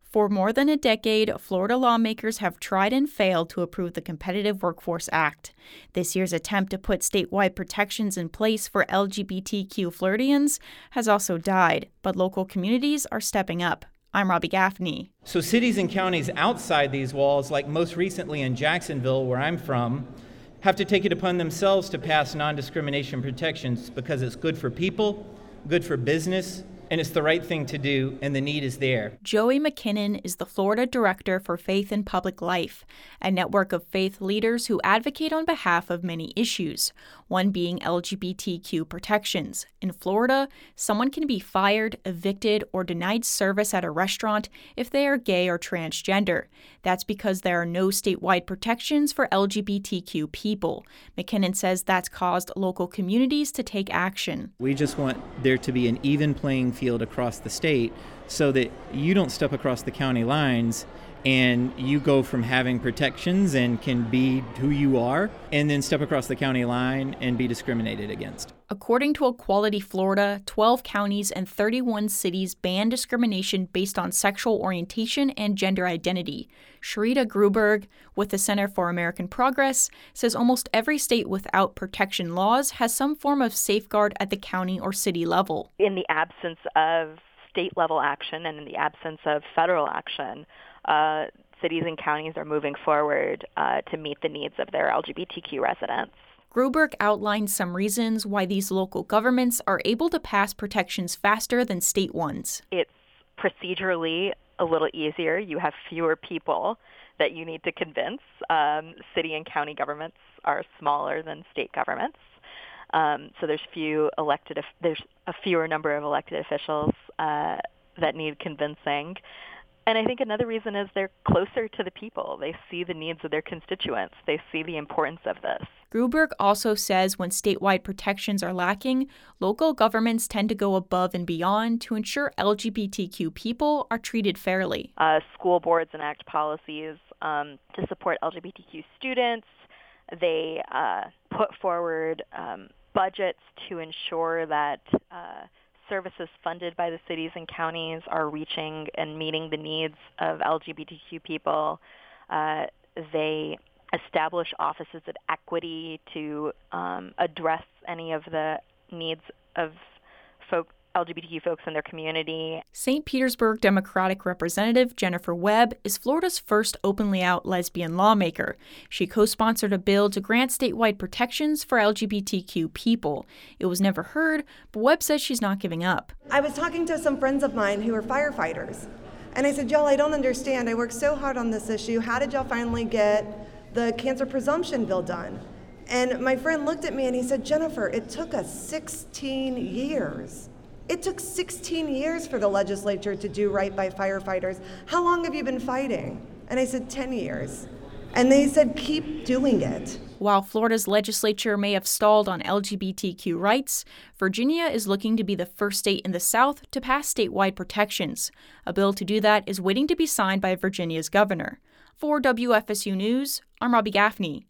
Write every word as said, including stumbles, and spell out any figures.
For more than a decade, Florida lawmakers have tried and failed to approve the Competitive Workforce Act. This year's attempt to put statewide protections in place for L G B T Q Floridians has also died, but local communities are stepping up. I'm Robbie Gaffney. So cities and counties outside these walls, like most recently in Jacksonville, where I'm from, have to take it upon themselves to pass non-discrimination protections because it's good for people, good for business, and it's the right thing to do, and the need is there. Joey McKinnon is the Florida Director for Faith in Public Life, a network of faith leaders who advocate on behalf of many issues, one being L G B T Q protections. In Florida, someone can be fired, evicted, or denied service at a restaurant if they are gay or transgender. That's because there are no statewide protections for L G B T Q people. McKinnon says that's caused local communities to take action. We just want there to be an even playing field across the state so that you don't step across the county lines and you go from having protections and can be who you are and then step across the county line and be discriminated against. According to Equality Florida, twelve counties and thirty-one cities ban discrimination based on sexual orientation and gender identity. Sharita Gruberg, with the Center for American Progress, says almost every state without protection laws has some form of safeguard at the county or city level. In the absence of state-level action and in the absence of federal action, uh, cities and counties are moving forward uh, to meet the needs of their L G B T Q residents. Gruberg outlined some reasons why these local governments are able to pass protections faster than state ones. It's procedurally a little easier. You have fewer people that you need to convince. Um, city and county governments are smaller than state governments. Um, so there's few elected. There's a fewer number of elected officials uh, that need convincing. And I think another reason is they're closer to the people. They see the needs of their constituents. They see the importance of this. Gruberg also says when statewide protections are lacking, local governments tend to go above and beyond to ensure L G B T Q people are treated fairly. Uh, school boards enact policies um, to support L G B T Q students. They uh, put forward um, budgets to ensure that uh, services funded by the cities and counties are reaching and meeting the needs of L G B T Q people. Uh, they establish offices of equity to um, address any of the needs of folk, L G B T Q folks in their community. Saint Petersburg Democratic Representative Jennifer Webb is Florida's first openly out lesbian lawmaker. She co-sponsored a bill to grant statewide protections for L G B T Q people. It was never heard, but Webb says she's not giving up. I was talking to some friends of mine who are firefighters, and I said, y'all, I don't understand. I worked so hard on this issue. How did y'all finally get the cancer presumption bill done? And my friend looked at me and he said, Jennifer, it took us sixteen years. It took sixteen years for the legislature to do right by firefighters. How long have you been fighting? And I said, ten years. And they said, keep doing it. While Florida's legislature may have stalled on L G B T Q rights, Virginia is looking to be the first state in the South to pass statewide protections. A bill to do that is waiting to be signed by Virginia's governor. For W F S U News, I'm Robbie Gaffney.